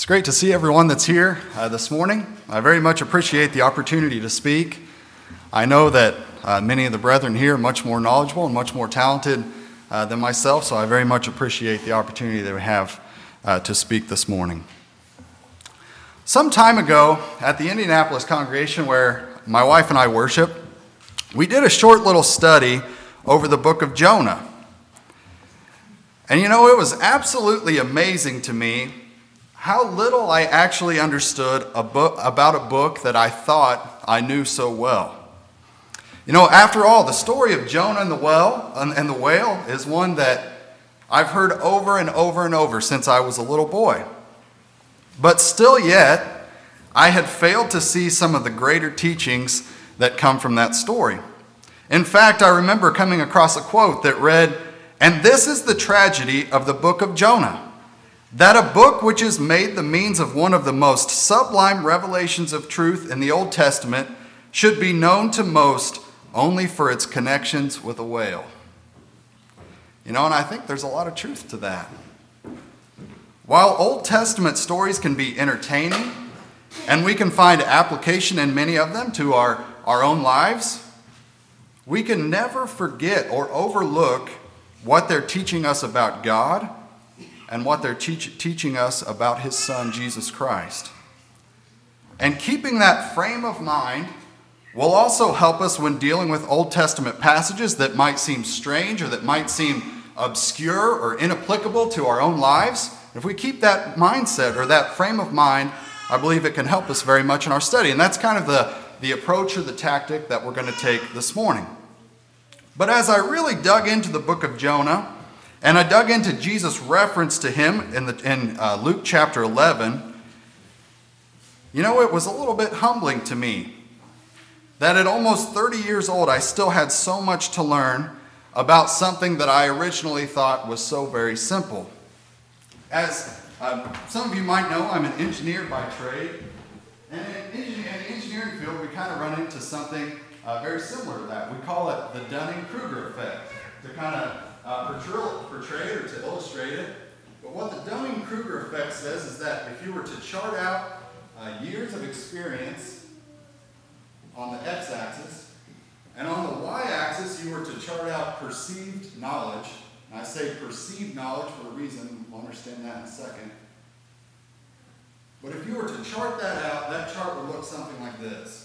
It's great to see everyone that's here this morning. I very much appreciate the opportunity to speak. I know that many of the brethren here are much more knowledgeable and much more talented than myself, so I very much appreciate the opportunity that we have to speak this morning. Some time ago at the Indianapolis congregation where my wife and I worship, we did a short little study over the book of Jonah. And you know, it was absolutely amazing to me how little I actually understood about a book that I thought I knew so well. You know, after all, the story of Jonah and the whale is one that I've heard over and over and over since I was a little boy. But still yet, I had failed to see some of the greater teachings that come from that story. In fact, I remember coming across a quote that read, "And this is the tragedy of the book of Jonah, that a book which is made the means of one of the most sublime revelations of truth in the Old Testament should be known to most only for its connections with a whale." You know, and I think there's a lot of truth to that. While Old Testament stories can be entertaining, and we can find application in many of them to our own lives, we can never forget or overlook what they're teaching us about God and what they're teaching us about His Son, Jesus Christ. And keeping that frame of mind will also help us when dealing with Old Testament passages that might seem strange or that might seem obscure or inapplicable to our own lives. If we keep that mindset or that frame of mind, I believe it can help us very much in our study. And that's kind of the approach or the tactic that we're going to take this morning. But as I really dug into the book of Jonah, and I dug into Jesus' reference to him in Luke chapter 11, you know, it was a little bit humbling to me that at almost 30 years old, I still had so much to learn about something that I originally thought was so very simple. As some of you might know, I'm an engineer by trade. And in the engineering field, we kind of run into something very similar to that. We call it the Dunning-Kruger effect, to kind of portray it or to illustrate it. But what the Dunning-Kruger effect says is that if you were to chart out years of experience on the x-axis, and on the y-axis you were to chart out perceived knowledge, and I say perceived knowledge for a reason, we'll understand that in a second. But if you were to chart that out, that chart would look something like this.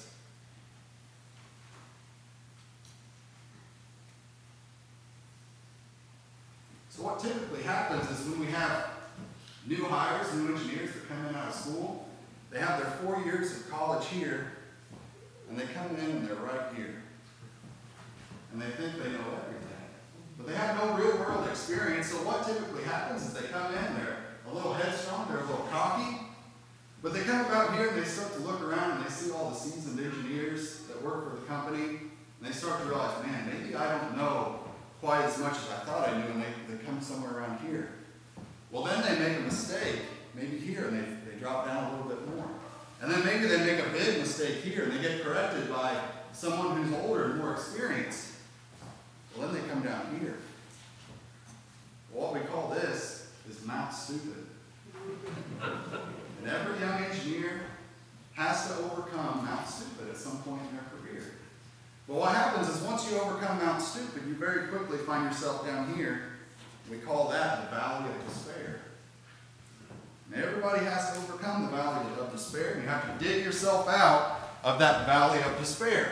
So what typically happens is when we have new hires, new engineers that come in out of school, they have their 4 years of college here, and they come in and they're right here. And they think they know everything. But they have no real world experience, so what typically happens is they come in, they're a little headstrong, they're a little cocky, but they come about here and they start to look around and they see all the seasoned engineers that work for the company, and they start to realize, man, maybe I don't know quite as much as I thought I knew, and they come somewhere around here. Well, then they make a mistake, maybe here, and they drop down a little bit more. And then maybe they make a big mistake here, and they get corrected by someone who's older and more experienced. Well, then they come down here. Well, what we call this is Mount Stupid. And every young engineer has to overcome Mount Stupid at some point in their career. But what happens is once you overcome Mount Stupid, you very quickly find yourself down here. We call that the Valley of Despair. And everybody has to overcome the Valley of Despair, and you have to dig yourself out of that Valley of Despair.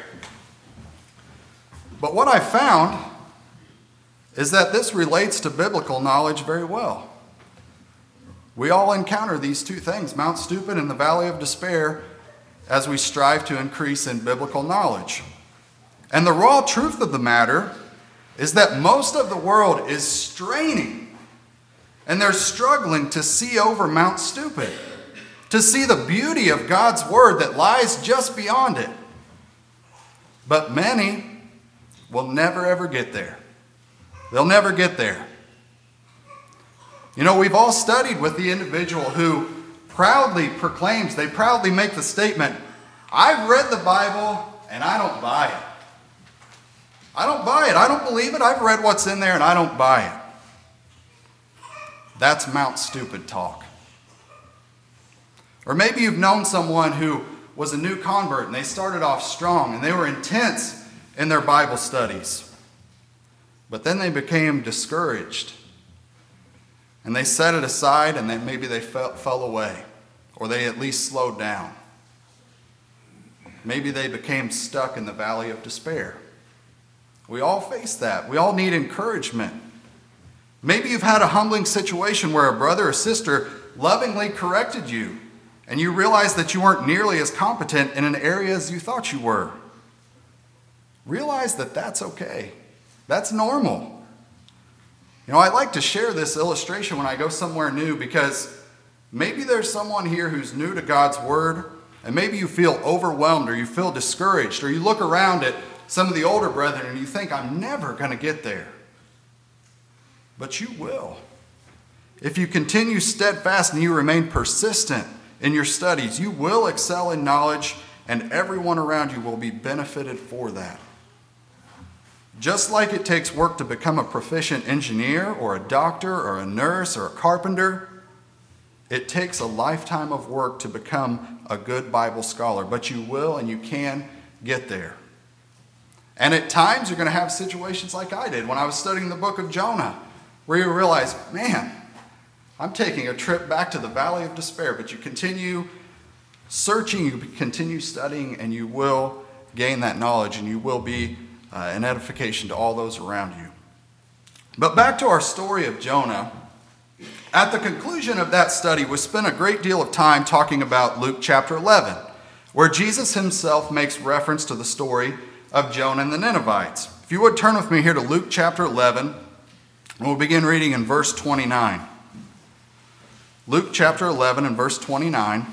But what I found is that this relates to biblical knowledge very well. We all encounter these two things, Mount Stupid and the Valley of Despair, as we strive to increase in biblical knowledge. And the raw truth of the matter is that most of the world is straining, and they're struggling to see over Mount Stupid, to see the beauty of God's Word that lies just beyond it. But many will never ever get there. They'll never get there. You know, we've all studied with the individual who proudly proclaims, they proudly make the statement, "I've read the Bible and I don't buy it. I don't buy it. I don't believe it. I've read what's in there and I don't buy it." That's Mount Stupid talk. Or maybe you've known someone who was a new convert and they started off strong and they were intense in their Bible studies. But then they became discouraged and they set it aside and then maybe they fell away, or they at least slowed down. Maybe they became stuck in the valley of despair. We all face that. We all need encouragement. Maybe you've had a humbling situation where a brother or sister lovingly corrected you and you realized that you weren't nearly as competent in an area as you thought you were. Realize that that's okay. That's normal. I like to share this illustration when I go somewhere new, because maybe there's someone here who's new to God's Word, and maybe you feel overwhelmed or you feel discouraged, or you look around at some of the older brethren and you think, I'm never going to get there. But you will. If you continue steadfast and you remain persistent in your studies, you will excel in knowledge, and everyone around you will be benefited for that. Just like it takes work to become a proficient engineer or a doctor or a nurse or a carpenter, it takes a lifetime of work to become a good Bible scholar. But you will and you can get there. And at times you're going to have situations like I did when I was studying the book of Jonah, where you realize, man, I'm taking a trip back to the valley of despair. But you continue searching, you continue studying, and you will gain that knowledge, and you will be an edification to all those around you. But back to our story of Jonah. At the conclusion of that study, we spent a great deal of time talking about Luke chapter 11, where Jesus himself makes reference to the story of Jonah and the Ninevites. If you would turn with me here to Luke chapter 11, and we'll begin reading in verse 29. Luke chapter 11 and verse 29.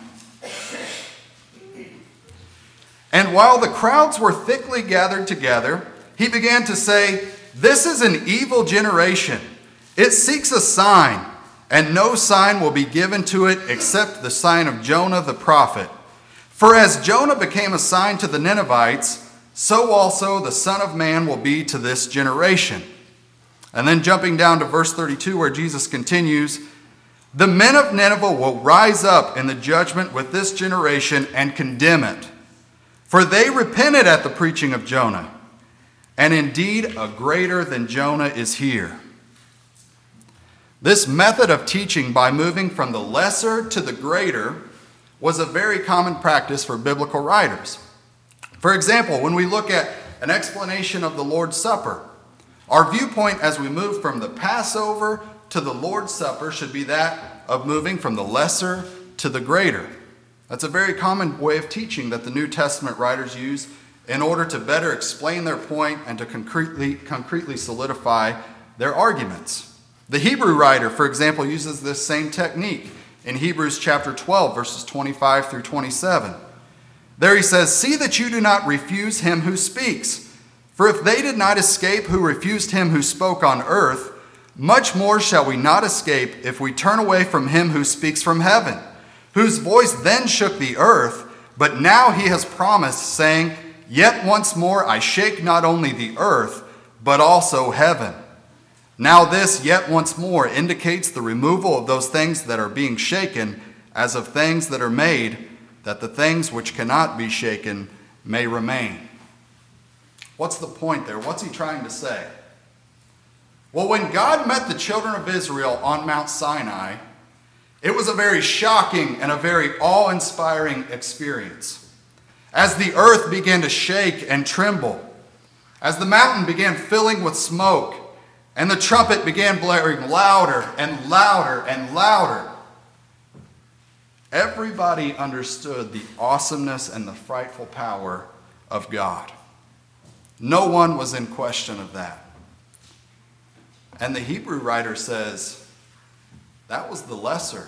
And while the crowds were thickly gathered together, he began to say, "This is an evil generation. It seeks a sign, and no sign will be given to it except the sign of Jonah the prophet. For as Jonah became a sign to the Ninevites, so also the Son of Man will be to this generation." And then jumping down to verse 32, where Jesus continues, "The men of Nineveh will rise up in the judgment with this generation and condemn it. For they repented at the preaching of Jonah. And indeed, a greater than Jonah is here." This method of teaching by moving from the lesser to the greater was a very common practice for biblical writers. For example, when we look at an explanation of the Lord's Supper, our viewpoint as we move from the Passover to the Lord's Supper should be that of moving from the lesser to the greater. That's a very common way of teaching that the New Testament writers use in order to better explain their point and to concretely solidify their arguments. The Hebrew writer, for example, uses this same technique in Hebrews chapter 12, verses 25 through 27. There he says, "See that you do not refuse him who speaks. For if they did not escape who refused him who spoke on earth, much more shall we not escape if we turn away from him who speaks from heaven, whose voice then shook the earth, but now he has promised, saying, Yet once more I shake not only the earth, but also heaven. Now this, yet once more, indicates the removal of those things that are being shaken, as of things that are made, that the things which cannot be shaken may remain." What's the point there? What's he trying to say? Well, when God met the children of Israel on Mount Sinai, it was a very shocking and a very awe-inspiring experience. As the earth began to shake and tremble, as the mountain began filling with smoke, and the trumpet began blaring louder and louder and louder, everybody understood the awesomeness and the frightful power of God. No one was in question of that. And the Hebrew writer says, that was the lesser.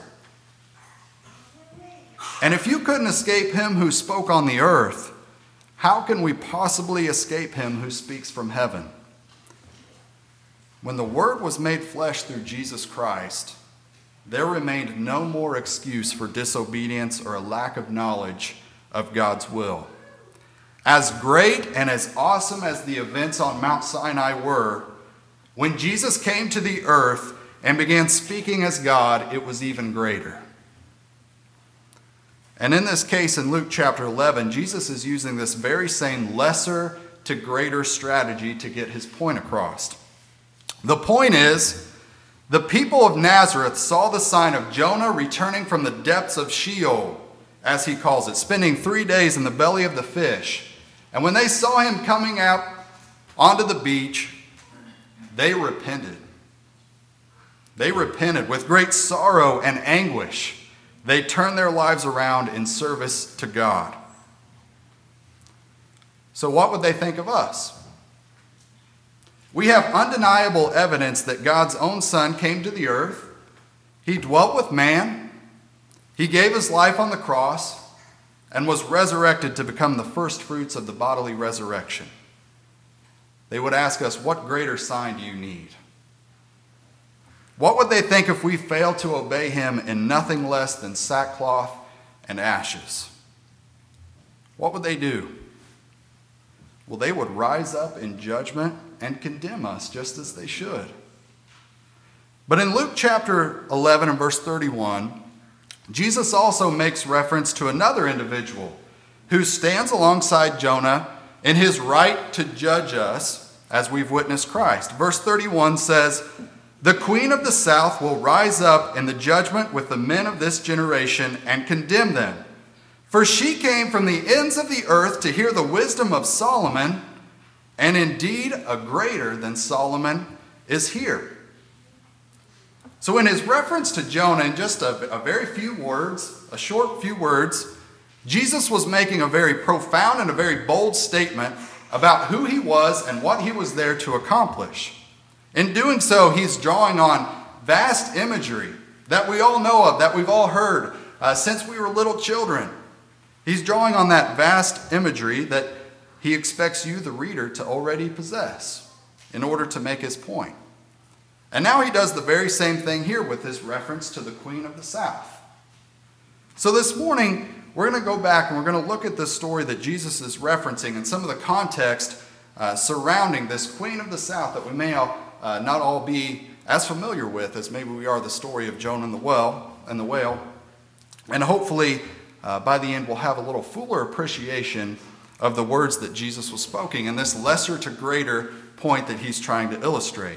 And if you couldn't escape him who spoke on the earth, how can we possibly escape him who speaks from heaven? When the Word was made flesh through Jesus Christ, there remained no more excuse for disobedience or a lack of knowledge of God's will. As great and as awesome as the events on Mount Sinai were, when Jesus came to the earth and began speaking as God, it was even greater. And in this case, in Luke chapter 11, Jesus is using this very same lesser to greater strategy to get his point across. The point is, the people of Nazareth saw the sign of Jonah returning from the depths of Sheol, as he calls it, spending 3 days in the belly of the fish. And when they saw him coming out onto the beach, they repented. They repented with great sorrow and anguish. They turned their lives around in service to God. So what would they think of us? We have undeniable evidence that God's own Son came to the earth. He dwelt with man. He gave his life on the cross and was resurrected to become the first fruits of the bodily resurrection. They would ask us, what greater sign do you need? What would they think if we failed to obey him in nothing less than sackcloth and ashes? What would they do? Well, they would rise up in judgment and condemn us just as they should. But in Luke chapter 11 and verse 31, Jesus also makes reference to another individual who stands alongside Jonah in his right to judge us as we've witnessed Christ. Verse 31 says, "The queen of the south will rise up in the judgment with the men of this generation and condemn them. For she came from the ends of the earth to hear the wisdom of Solomon, and indeed a greater than Solomon is here." So in his reference to Jonah, in just a very few words, a short few words, Jesus was making a very profound and a very bold statement about who he was and what he was there to accomplish. In doing so, he's drawing on vast imagery that we all know of, that we've all heard since we were little children. He's drawing on that vast imagery that he expects you, the reader, to already possess in order to make his point. And now he does the very same thing here with his reference to the Queen of the South. So this morning, we're going to go back and we're going to look at this story that Jesus is referencing and some of the context surrounding this Queen of the South that we may not all be as familiar with as maybe we are the story of Jonah and the whale. And hopefully, by the end, we'll have a little fuller appreciation of the words that Jesus was speaking and this lesser to greater point that he's trying to illustrate.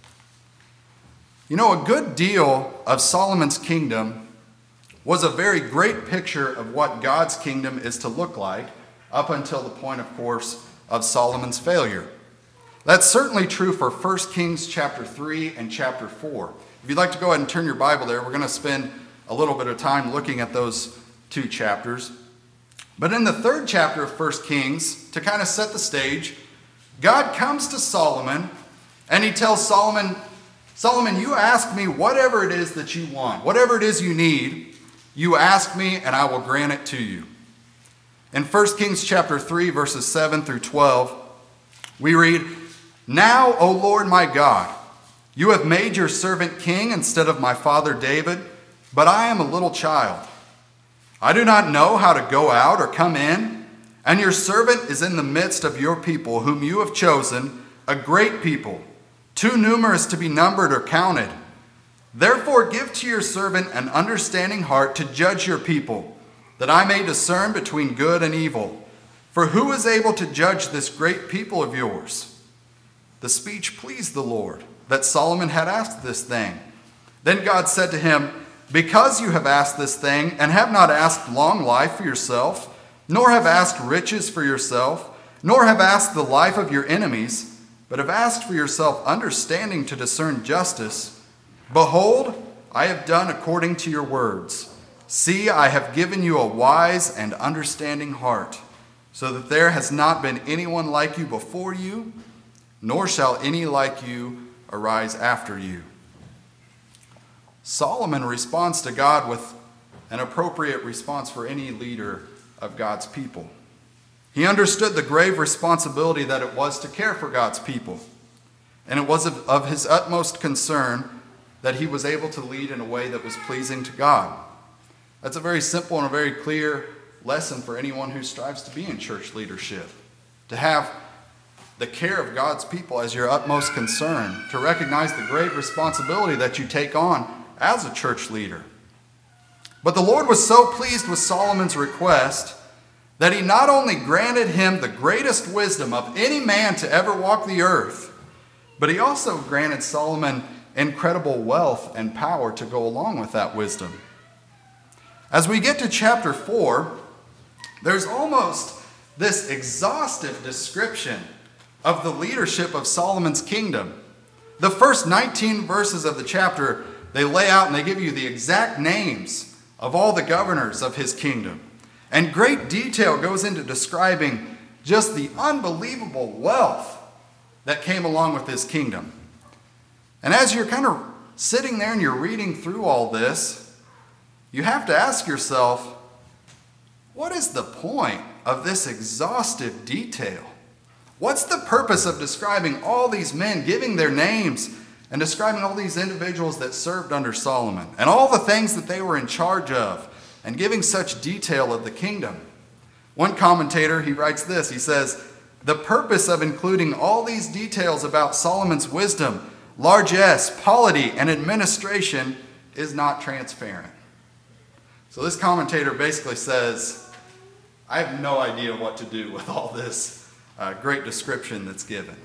You know, a good deal of Solomon's kingdom was a very great picture of what God's kingdom is to look like up until the point, of course, of Solomon's failure. That's certainly true for 1 Kings chapter 3 and chapter 4. If you'd like to go ahead and turn your Bible there, we're going to spend a little bit of time looking at those two chapters. But in the third chapter of 1 Kings, to kind of set the stage, God comes to Solomon and he tells Solomon, you ask me whatever it is that you want, whatever it is you need, you ask me and I will grant it to you. In 1 Kings chapter 3, verses 7 through 12, we read, "Now, O Lord my God, you have made your servant king instead of my father David, but I am a little child. I do not know how to go out or come in, and your servant is in the midst of your people, whom you have chosen, a great people, too numerous to be numbered or counted. Therefore give to your servant an understanding heart to judge your people, that I may discern between good and evil. For who is able to judge this great people of yours?" The speech pleased the Lord, that Solomon had asked this thing. Then God said to him, "Because you have asked this thing, and have not asked long life for yourself, nor have asked riches for yourself, nor have asked the life of your enemies, but have asked for yourself understanding to discern justice, behold, I have done according to your words. See, I have given you a wise and understanding heart, so that there has not been anyone like you before you, nor shall any like you arise after you." Solomon responds to God with an appropriate response for any leader of God's people. He understood the grave responsibility that it was to care for God's people, and it was of his utmost concern that he was able to lead in a way that was pleasing to God. That's a very simple and a very clear lesson for anyone who strives to be in church leadership, to have the care of God's people as your utmost concern, to recognize the great responsibility that you take on as a church leader. But the Lord was so pleased with Solomon's request that he not only granted him the greatest wisdom of any man to ever walk the earth, but he also granted Solomon incredible wealth and power to go along with that wisdom. As we get to chapter 4, there's almost this exhaustive description of the leadership of Solomon's kingdom. The first 19 verses of the chapter, they lay out and they give you the exact names of all the governors of his kingdom. And great detail goes into describing just the unbelievable wealth that came along with his kingdom. And as you're kind of sitting there and you're reading through all this, you have to ask yourself, what is the point of this exhaustive detail? What's the purpose of describing all these men, giving their names, and describing all these individuals that served under Solomon, and all the things that they were in charge of, and giving such detail of the kingdom? One commentator, he writes this, he says, "The purpose of including all these details about Solomon's wisdom, largesse, polity, and administration is not transparent." So this commentator basically says, I have no idea what to do with all this great description that's given.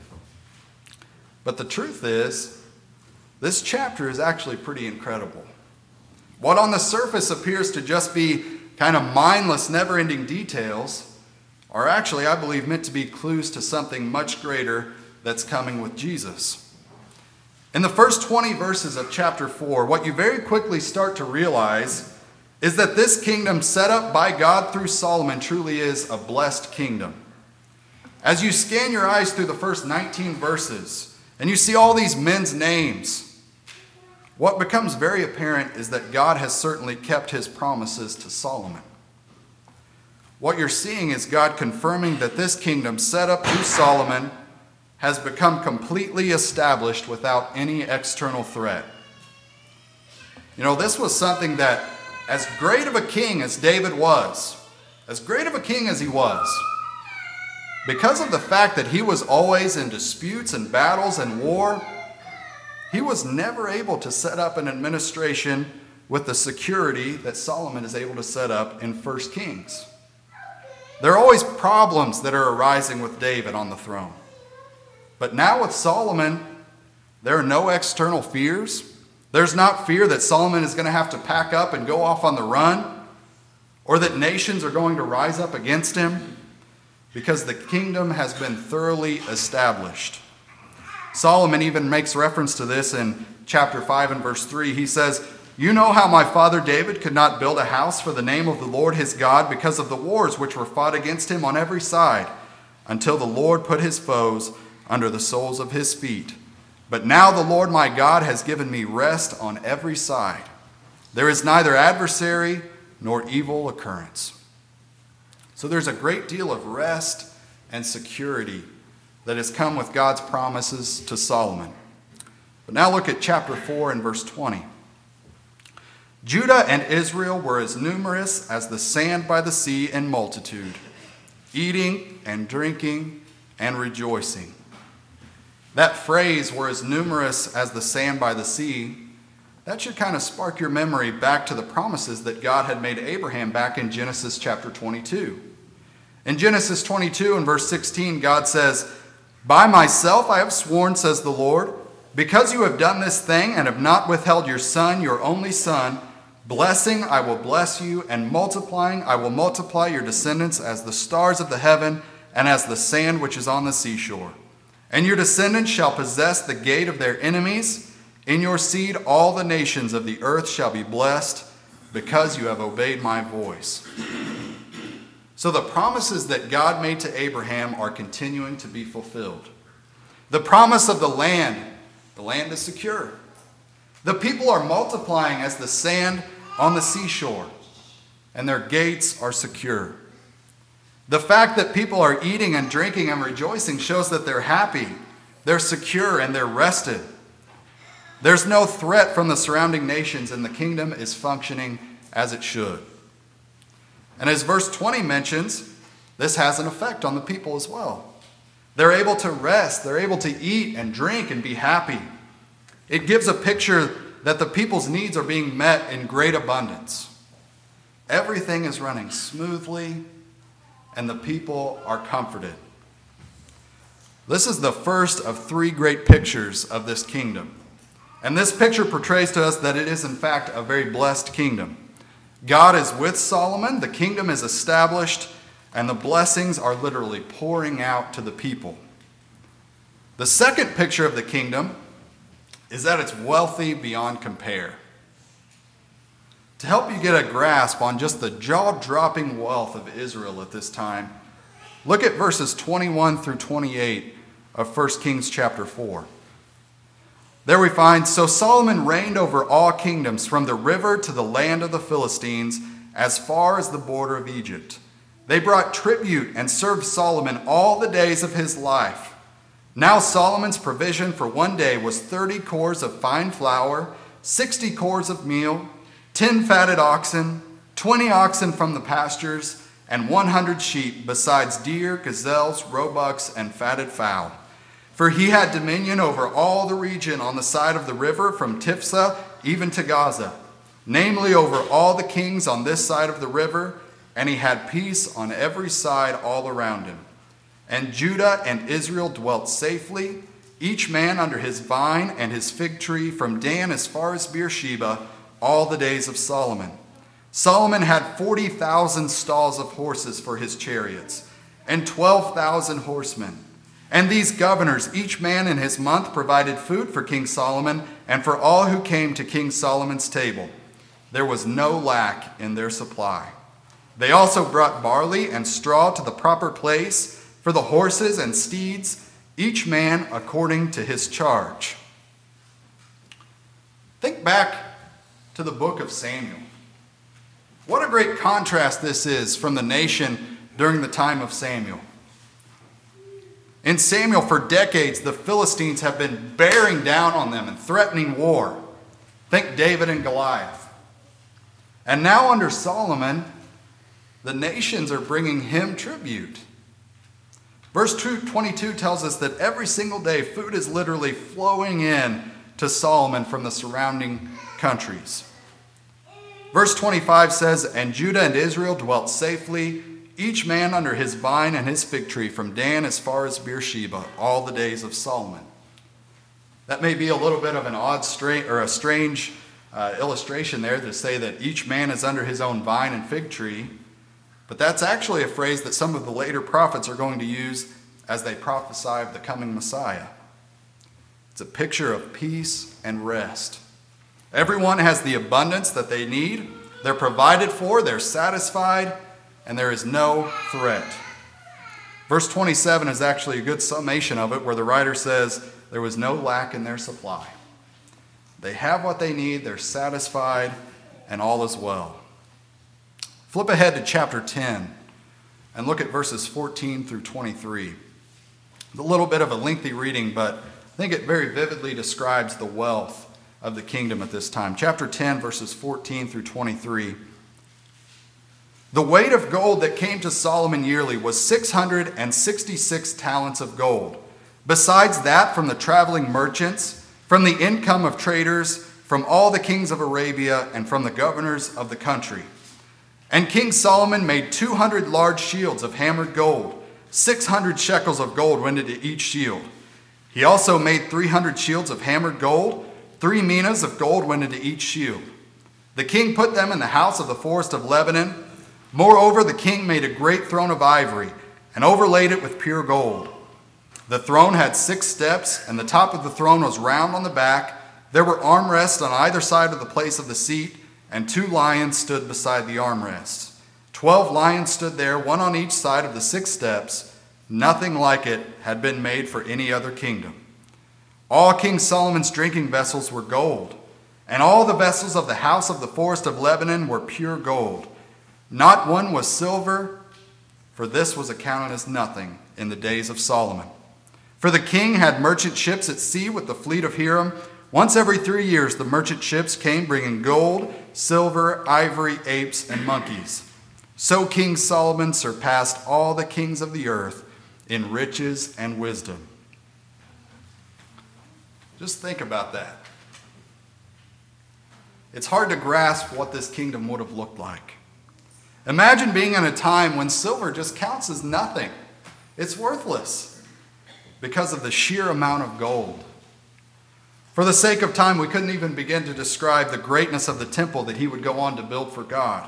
But the truth is, this chapter is actually pretty incredible. What on the surface appears to just be kind of mindless, never-ending details are actually, I believe, meant to be clues to something much greater that's coming with Jesus. In the first 20 verses of chapter 4, what you very quickly start to realize is that this kingdom set up by God through Solomon truly is a blessed kingdom. As you scan your eyes through the first 19 verses and you see all these men's names, what becomes very apparent is that God has certainly kept his promises to Solomon. What you're seeing is God confirming that this kingdom set up through Solomon has become completely established without any external threat. You know, this was something that, as great of a king as David was, as great of a king as he was, because of the fact that he was always in disputes and battles and war, he was never able to set up an administration with the security that Solomon is able to set up in 1 Kings. There are always problems that are arising with David on the throne. But now with Solomon, there are no external fears. There's not fear that Solomon is going to have to pack up and go off on the run, or that nations are going to rise up against him, because the kingdom has been thoroughly established. Solomon even makes reference to this in chapter 5 and verse 3. He says, "You know how my father David could not build a house for the name of the Lord his God because of the wars which were fought against him on every side, until the Lord put his foes under the soles of his feet. But now the Lord my God has given me rest on every side. There is neither adversary nor evil occurrence." So there's a great deal of rest and security that has come with God's promises to Solomon. But now look at chapter 4 and verse 20. "Judah and Israel were as numerous as the sand by the sea in multitude, eating and drinking and rejoicing." That phrase, "were as numerous as the sand by the sea," that should kind of spark your memory back to the promises that God had made to Abraham back in Genesis chapter 22. In Genesis 22 and verse 16, God says, "By myself I have sworn, says the Lord, because you have done this thing and have not withheld your son, your only son, blessing I will bless you, and multiplying I will multiply your descendants as the stars of the heaven and as the sand which is on the seashore. And your descendants shall possess the gate of their enemies. In your seed all the nations of the earth shall be blessed, because you have obeyed my voice." So the promises that God made to Abraham are continuing to be fulfilled. The promise of the land is secure. The people are multiplying as the sand on the seashore, and their gates are secure. The fact that people are eating and drinking and rejoicing shows that they're happy, they're secure, and they're rested. There's no threat from the surrounding nations, and the kingdom is functioning as it should. And as verse 20 mentions, this has an effect on the people as well. They're able to rest, they're able to eat and drink and be happy. It gives a picture that the people's needs are being met in great abundance. Everything is running smoothly, and the people are comforted. This is the first of three great pictures of this kingdom. And this picture portrays to us that it is, in fact, a very blessed kingdom. God is with Solomon, the kingdom is established, and the blessings are literally pouring out to the people. The second picture of the kingdom is that it's wealthy beyond compare. To help you get a grasp on just the jaw-dropping wealth of Israel at this time, look at verses 21 through 28 of 1 Kings chapter 4. There we find, "So Solomon reigned over all kingdoms from the river to the land of the Philistines, as far as the border of Egypt. They brought tribute and served Solomon all the days of his life. Now Solomon's provision for one day was 30 cors of fine flour, 60 cors of meal, 10 fatted oxen, 20 oxen from the pastures, and 100 sheep, besides deer, gazelles, roebucks, and fatted fowl. For he had dominion over all the region on the side of the river from Tiphsah even to Gaza, namely over all the kings on this side of the river, and he had peace on every side all around him. And Judah and Israel dwelt safely, each man under his vine and his fig tree, from Dan as far as Beersheba, all the days of Solomon. Solomon had 40,000 stalls of horses for his chariots, and 12,000 horsemen. And these governors, each man in his month, provided food for King Solomon and for all who came to King Solomon's table. There was no lack in their supply. They also brought barley and straw to the proper place for the horses and steeds, each man according to his charge." Think back to the book of Samuel. What a great contrast this is from the nation during the time of Samuel. In Samuel, for decades, the Philistines have been bearing down on them and threatening war. Think David and Goliath. And now under Solomon, the nations are bringing him tribute. Verse 22 tells us that every single day, food is literally flowing in to Solomon from the surrounding countries. Verse 25 says, "And Judah and Israel dwelt safely, each man under his vine and his fig tree, from Dan as far as Beersheba, all the days of Solomon." That may be a little bit of an odd, strange illustration there to say that each man is under his own vine and fig tree, but that's actually a phrase that some of the later prophets are going to use as they prophesy of the coming Messiah. It's a picture of peace and rest. Everyone has the abundance that they need. They're provided for, they're satisfied, and there is no threat. Verse 27 is actually a good summation of it, where the writer says there was no lack in their supply. They have what they need, they're satisfied, and all is well. Flip ahead to chapter 10 and look at verses 14 through 23. It's a little bit of a lengthy reading, but I think it very vividly describes the wealth of the kingdom at this time. Chapter 10, verses 14 through 23. "The weight of gold that came to Solomon yearly was 666 talents of gold. Besides that, from the traveling merchants, from the income of traders, from all the kings of Arabia, and from the governors of the country. And King Solomon made 200 large shields of hammered gold. 600 shekels of gold went into each shield. He also made 300 shields of hammered gold. 3 minas of gold went into each shield. The king put them in the house of the forest of Lebanon. Moreover, the king made a great throne of ivory and overlaid it with pure gold. The throne had 6 steps, and the top of the throne was round on the back. There were armrests on either side of the place of the seat, and 2 lions stood beside the armrests. 12 lions stood there, one on each side of the 6 steps. Nothing like it had been made for any other kingdom. All King Solomon's drinking vessels were gold, and all the vessels of the house of the forest of Lebanon were pure gold. Not one was silver, for this was accounted as nothing in the days of Solomon. For the king had merchant ships at sea with the fleet of Hiram. Once every 3 years the merchant ships came bringing gold, silver, ivory, apes, and monkeys. So King Solomon surpassed all the kings of the earth in riches and wisdom." Just think about that. It's hard to grasp what this kingdom would have looked like. Imagine being in a time when silver just counts as nothing. It's worthless because of the sheer amount of gold. For the sake of time, we couldn't even begin to describe the greatness of the temple that he would go on to build for God.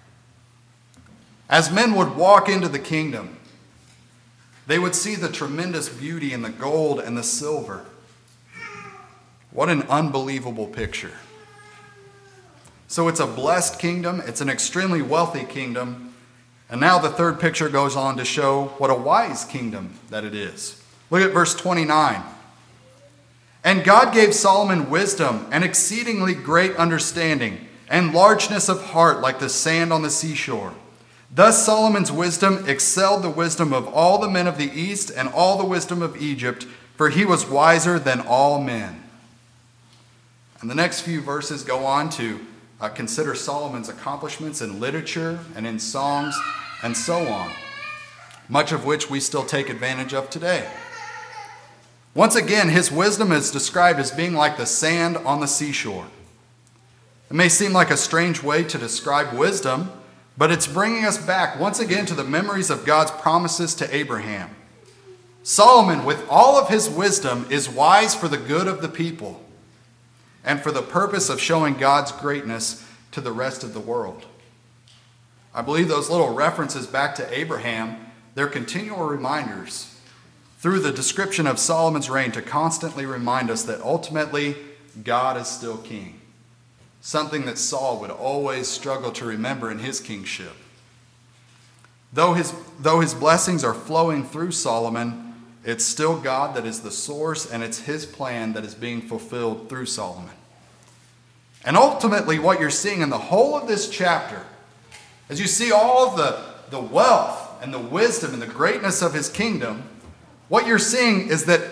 As men would walk into the kingdom, they would see the tremendous beauty in the gold and the silver. What an unbelievable picture. So it's a blessed kingdom. It's an extremely wealthy kingdom. And now the third picture goes on to show what a wise kingdom that it is. Look at verse 29. And God gave Solomon wisdom and exceedingly great understanding and largeness of heart like the sand on the seashore. Thus Solomon's wisdom excelled the wisdom of all the men of the east and all the wisdom of Egypt, for he was wiser than all men. And the next few verses go on to consider Solomon's accomplishments in literature and in songs and so on, much of which we still take advantage of today. Once again, his wisdom is described as being like the sand on the seashore. It may seem like a strange way to describe wisdom, but it's bringing us back once again to the memories of God's promises to Abraham. Solomon, with all of his wisdom, is wise for the good of the people and for the purpose of showing God's greatness to the rest of the world. I believe those little references back to Abraham, they're continual reminders through the description of Solomon's reign to constantly remind us that ultimately God is still king, something that Saul would always struggle to remember in his kingship. Though his blessings are flowing through Solomon, it's still God that is the source, and it's his plan that is being fulfilled through Solomon. And ultimately, what you're seeing in the whole of this chapter, as you see all of the wealth and the wisdom and the greatness of his kingdom, what you're seeing is that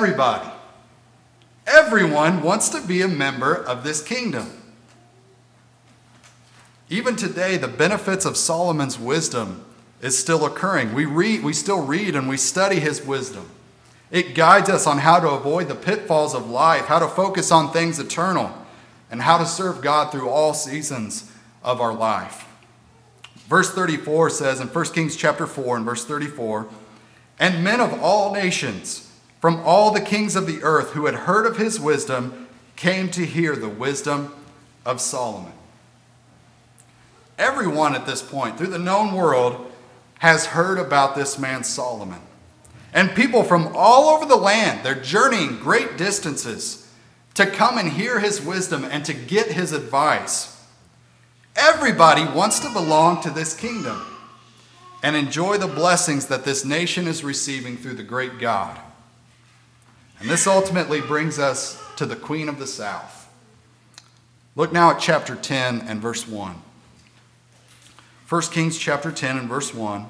everyone wants to be a member of this kingdom. Even today, the benefits of Solomon's wisdom is still occurring. We still read and we study his wisdom. It guides us on how to avoid the pitfalls of life, how to focus on things eternal, and how to serve God through all seasons of our life. Verse 34 says in 1 Kings chapter 4 and verse 34, "And men of all nations, from all the kings of the earth who had heard of his wisdom, came to hear the wisdom of Solomon." Everyone at this point, through the known world, has heard about this man Solomon. And people from all over the land, they're journeying great distances to come and hear his wisdom and to get his advice. Everybody wants to belong to this kingdom and enjoy the blessings that this nation is receiving through the great God. And this ultimately brings us to the Queen of the South. Look now at chapter 10 and verse 1. 1 Kings chapter 10 and verse 1.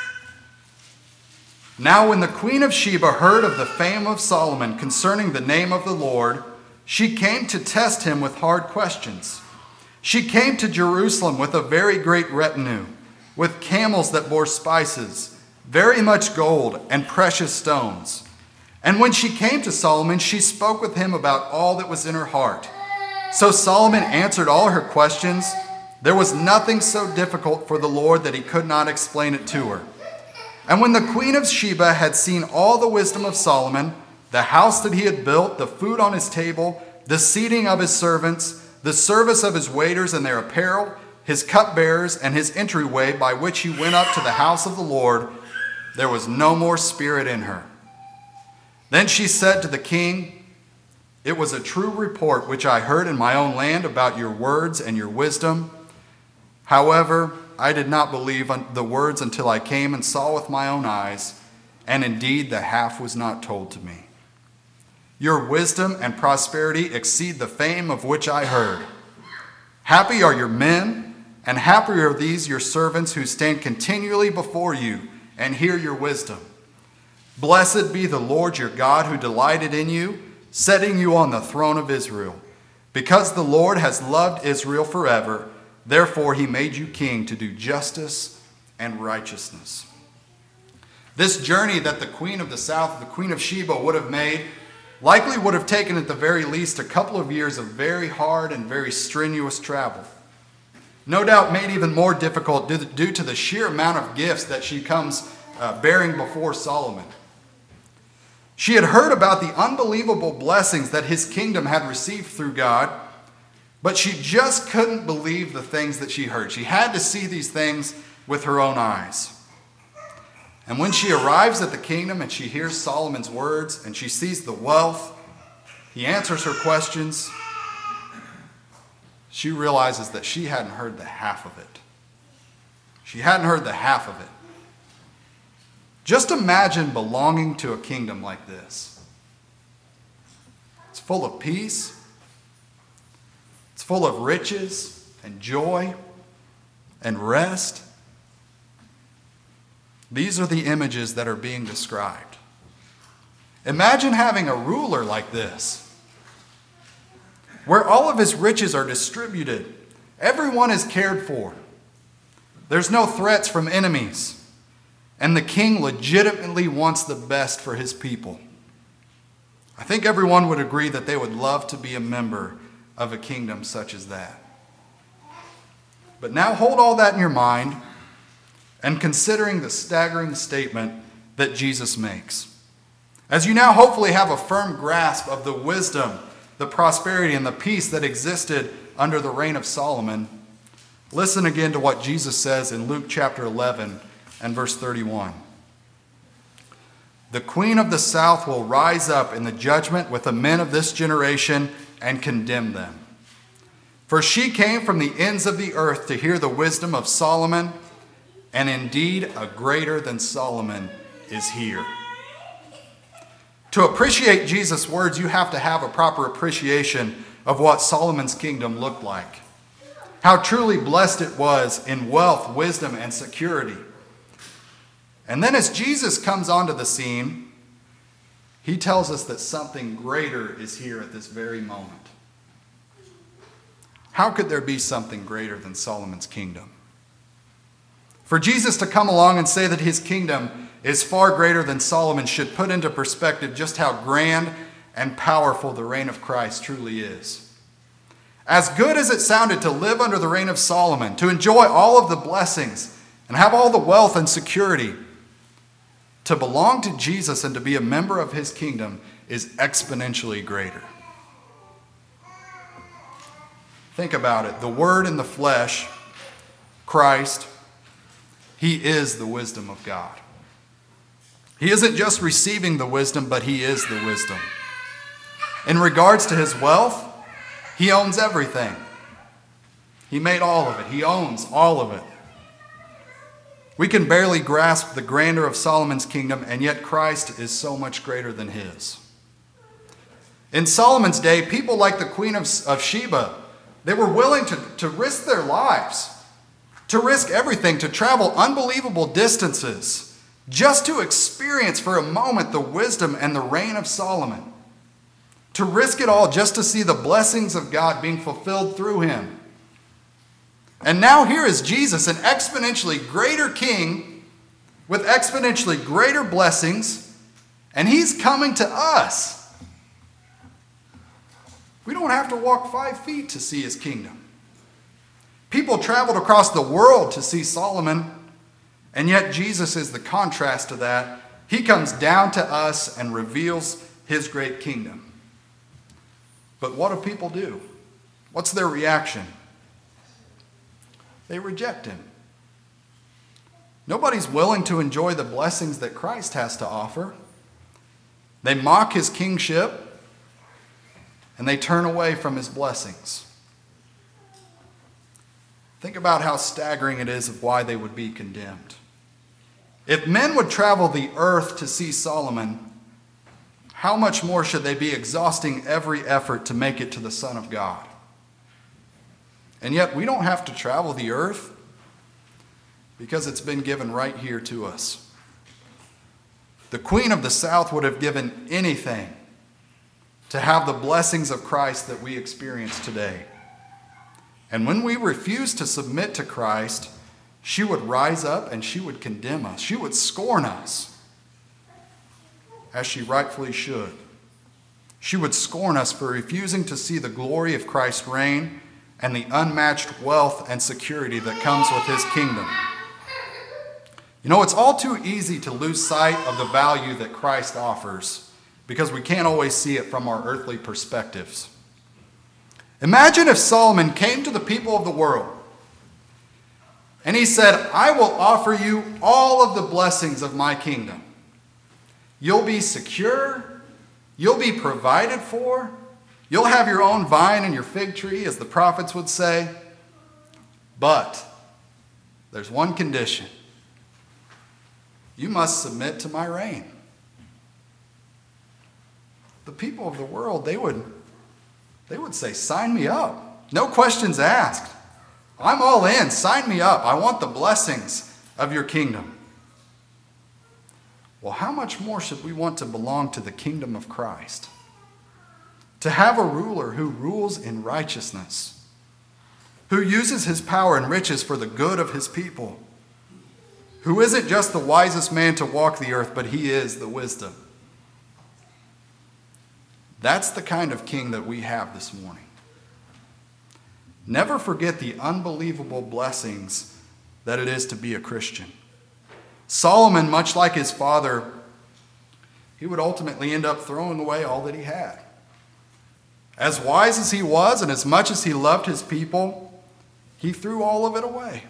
"Now when the queen of Sheba heard of the fame of Solomon concerning the name of the Lord, she came to test him with hard questions. She came to Jerusalem with a very great retinue, with camels that bore spices, very much gold and precious stones. And when she came to Solomon, she spoke with him about all that was in her heart. So Solomon answered all her questions. There was nothing so difficult for the Lord that he could not explain it to her. And when the queen of Sheba had seen all the wisdom of Solomon, the house that he had built, the food on his table, the seating of his servants, the service of his waiters and their apparel, his cupbearers, and his entryway by which he went up to the house of the Lord, there was no more spirit in her. Then she said to the king, 'It was a true report which I heard in my own land about your words and your wisdom. However, I did not believe the words until I came and saw with my own eyes, and indeed the half was not told to me. Your wisdom and prosperity exceed the fame of which I heard. Happy are your men, and happy are these your servants who stand continually before you and hear your wisdom. Blessed be the Lord your God who delighted in you, setting you on the throne of Israel. Because the Lord has loved Israel forever, therefore he made you king to do justice and righteousness." This journey that the Queen of the South, the Queen of Sheba, would have made likely would have taken at the very least a couple of years of very hard and very strenuous travel. no doubt made even more difficult due to the sheer amount of gifts that she comes bearing before Solomon. She had heard about the unbelievable blessings that his kingdom had received through God, but she just couldn't believe the things that she heard. She had to see these things with her own eyes. And when she arrives at the kingdom and she hears Solomon's words and she sees the wealth, he answers her questions, she realizes that she hadn't heard the half of it. She hadn't heard the half of it. Just imagine belonging to a kingdom like this. It's full of peace. It's full of riches and joy and rest. These are the images that are being described. Imagine having a ruler like this, where all of his riches are distributed. Everyone is cared for. There's no threats from enemies. And the king legitimately wants the best for his people. I think everyone would agree that they would love to be a member of a kingdom such as that. But now hold all that in your mind and considering the staggering statement that Jesus makes. As you now hopefully have a firm grasp of the wisdom, the prosperity, and the peace that existed under the reign of Solomon, listen again to what Jesus says in Luke chapter 11 and verse 31. The queen of the south will rise up in the judgment with the men of this generation and condemn them. For she came from the ends of the earth to hear the wisdom of Solomon, and indeed a greater than Solomon is here. To appreciate Jesus' words, you have to have a proper appreciation of what Solomon's kingdom looked like. How truly blessed it was in wealth, wisdom, and security. And then as Jesus comes onto the scene, he tells us that something greater is here at this very moment. How could there be something greater than Solomon's kingdom? For Jesus to come along and say that his kingdom is far greater than Solomon should put into perspective just how grand and powerful the reign of Christ truly is. As good as it sounded to live under the reign of Solomon, to enjoy all of the blessings and have all the wealth and security, to belong to Jesus and to be a member of his kingdom is exponentially greater. Think about it. The Word in the flesh, Christ, he is the wisdom of God. He isn't just receiving the wisdom, but he is the wisdom. In regards to his wealth, he owns everything. He made all of it. He owns all of it. We can barely grasp the grandeur of Solomon's kingdom, and yet Christ is so much greater than his. In Solomon's day, people like the Queen of Sheba, they were willing to risk their lives, to risk everything, to travel unbelievable distances, just to experience for a moment the wisdom and the reign of Solomon. To risk it all just to see the blessings of God being fulfilled through him. And now here is Jesus, an exponentially greater king with exponentially greater blessings, and he's coming to us. We don't have to walk 5 feet to see his kingdom. People traveled across the world to see Solomon, and yet Jesus is the contrast to that. He comes down to us and reveals his great kingdom. But what do people do? What's their reaction? They reject him. Nobody's willing to enjoy the blessings that Christ has to offer. They mock his kingship, and they turn away from his blessings. Think about how staggering it is of why they would be condemned. If men would travel the earth to see Solomon, how much more should they be exhausting every effort to make it to the Son of God? And yet we don't have to travel the earth because it's been given right here to us. The Queen of the South would have given anything to have the blessings of Christ that we experience today. And when we refuse to submit to Christ, she would rise up and she would condemn us. She would scorn us, as she rightfully should. She would scorn us for refusing to see the glory of Christ's reign and the unmatched wealth and security that comes with his kingdom. You know, it's all too easy to lose sight of the value that Christ offers because we can't always see it from our earthly perspectives. Imagine if Solomon came to the people of the world and he said, I will offer you all of the blessings of my kingdom. You'll be secure. You'll be provided for. You'll have your own vine and your fig tree, as the prophets would say. But there's one condition. You must submit to my reign. The people of the world, they would say, sign me up. No questions asked. I'm all in. Sign me up. I want the blessings of your kingdom. Well, how much more should we want to belong to the kingdom of Christ? To have a ruler who rules in righteousness, who uses his power and riches for the good of his people, who isn't just the wisest man to walk the earth, but he is the wisdom. That's the kind of king that we have this morning. Never forget the unbelievable blessings that it is to be a Christian. Solomon, much like his father, he would ultimately end up throwing away all that he had. As wise as he was and as much as he loved his people, he threw all of it away.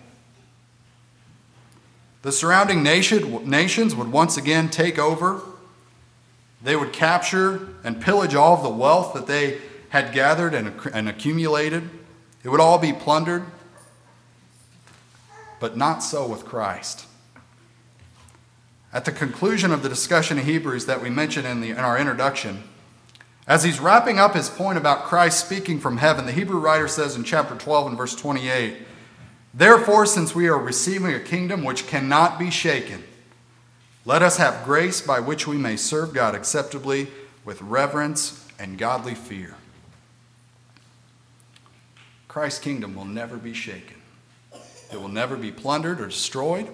The surrounding nations would once again take over. They would capture and pillage all of the wealth that they had gathered and accumulated. It would all be plundered. But not so with Christ. At the conclusion of the discussion of Hebrews that we mentioned in our introduction, as he's wrapping up his point about Christ speaking from heaven, the Hebrew writer says in chapter 12 and verse 28, therefore, since we are receiving a kingdom which cannot be shaken, let us have grace by which we may serve God acceptably with reverence and godly fear. Christ's kingdom will never be shaken. It will never be plundered or destroyed.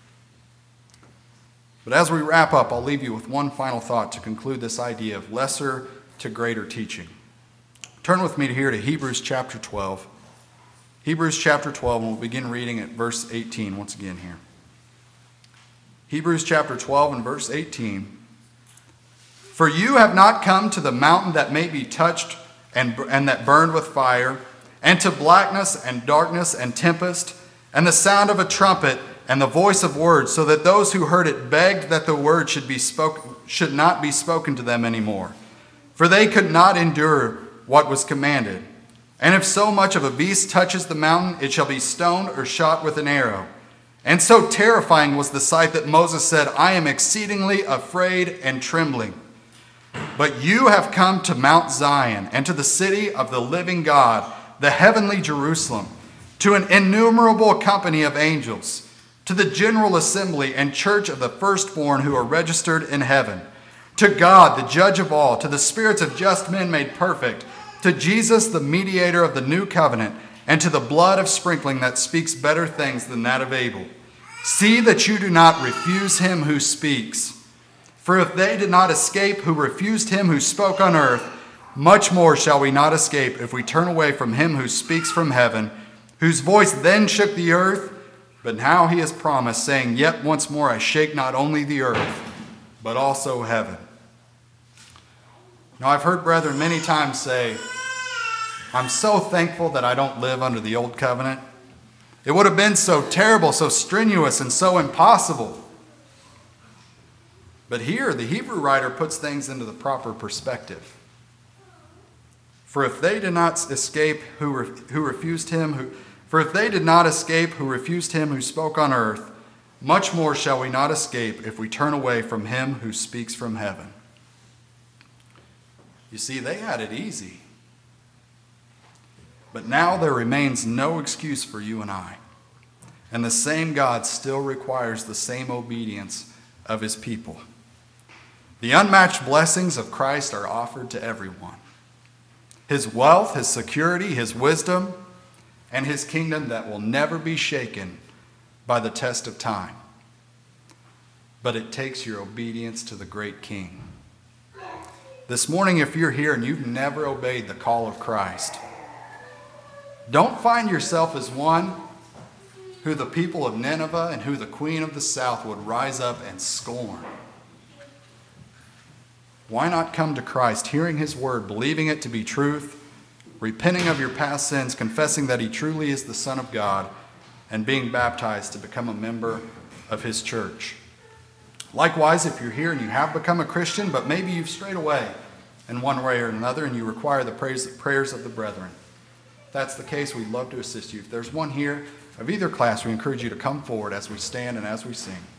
But as we wrap up, I'll leave you with one final thought to conclude this idea of lesser to greater teaching. Turn with me here to Hebrews chapter 12. Hebrews chapter 12, and we'll begin reading at verse 18 once again here. Hebrews chapter 12 and verse 18. For you have not come to the mountain that may be touched and that burned with fire, and to blackness and darkness and tempest, and the sound of a trumpet and the voice of words, so that those who heard it begged that the word should not be spoken to them anymore. For they could not endure what was commanded. And if so much of a beast touches the mountain, it shall be stoned or shot with an arrow. And so terrifying was the sight that Moses said, I am exceedingly afraid and trembling. But you have come to Mount Zion and to the city of the living God, the heavenly Jerusalem, to an innumerable company of angels, to the general assembly and church of the firstborn who are registered in heaven, to God, the judge of all, to the spirits of just men made perfect, to Jesus, the mediator of the new covenant, and to the blood of sprinkling that speaks better things than that of Abel. See that you do not refuse him who speaks. For if they did not escape who refused him who spoke on earth, much more shall we not escape if we turn away from him who speaks from heaven, whose voice then shook the earth, but now he has promised, saying, yet once more I shake not only the earth, but also heaven. Now I've heard brethren many times say, I'm so thankful that I don't live under the old covenant. It would have been so terrible, so strenuous, and so impossible. But here, the Hebrew writer puts things into the proper perspective. For if they did not escape who refused him who spoke on earth, much more shall we not escape if we turn away from him who speaks from heaven. You see, they had it easy. But now there remains no excuse for you and I. And the same God still requires the same obedience of his people. The unmatched blessings of Christ are offered to everyone. His wealth, his security, his wisdom, and his kingdom that will never be shaken by the test of time. But it takes your obedience to the great King. This morning, if you're here and you've never obeyed the call of Christ, Don't find yourself as one who the people of Nineveh and who the queen of the south would rise up and scorn. Why not come to Christ, hearing his word, believing it to be truth, repenting of your past sins, confessing that he truly is the Son of God, and being baptized to become a member of his church? Likewise, if you're here and you have become a Christian, but maybe you've strayed away in one way or another and you require the prayers of the brethren, if that's the case, we'd love to assist you. If there's one here of either class, we encourage you to come forward as we stand and as we sing.